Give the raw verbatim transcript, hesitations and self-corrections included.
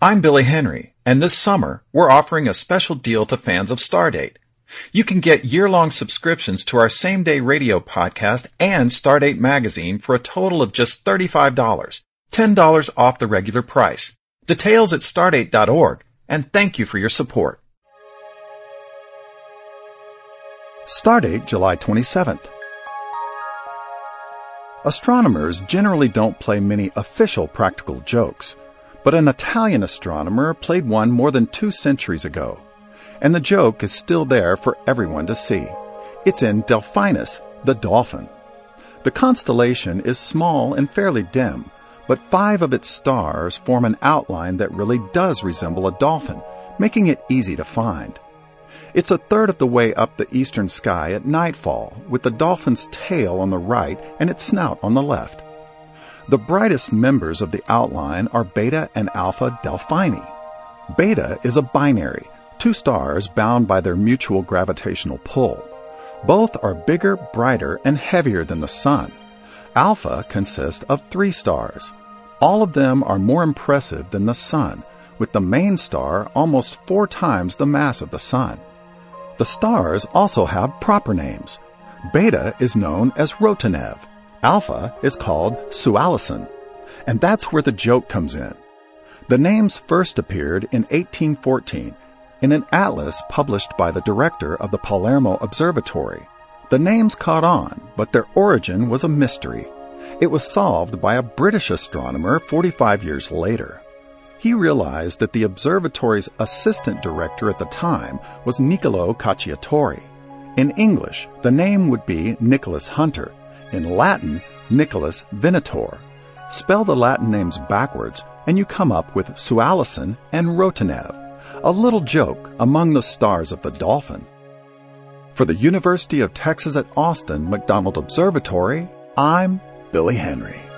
I'm Billy Henry, and this summer we're offering a special deal to fans of Stardate. You can get year-long subscriptions to our same-day radio podcast and Stardate magazine for a total of just thirty-five dollars, ten dollars off the regular price. Details at stardate dot org, and thank you for your support. Stardate, July twenty-seventh. Astronomers generally don't play many official practical jokes, but an Italian astronomer played one more than two centuries ago, and the joke is still there for everyone to see. It's in Delphinus, the dolphin. The constellation is small and fairly dim, but five of its stars form an outline that really does resemble a dolphin, making it easy to find. It's a third of the way up the eastern sky at nightfall, with the dolphin's tail on the right and its snout on the left. The brightest members of the outline are Beta and Alpha Delphini. Beta is a binary, two stars bound by their mutual gravitational pull. Both are bigger, brighter, and heavier than the Sun. Alpha consists of three stars. All of them are more impressive than the Sun, with the main star almost four times the mass of the Sun. The stars also have proper names. Beta is known as Rotanev. Alpha is called Sualocin. And that's where the joke comes in. The names first appeared in eighteen fourteen in an atlas published by the director of the Palermo Observatory. The names caught on, but their origin was a mystery. It was solved by a British astronomer forty-five years later. He realized that the observatory's assistant director at the time was Niccolo Cacciatore. In English, the name would be Nicholas Hunter. In Latin, Nicholas Venator. Spell the Latin names backwards, and you come up with Sualocin and Rotanev, a little joke among the stars of the dolphin. For the University of Texas at Austin McDonald Observatory, I'm Billy Henry.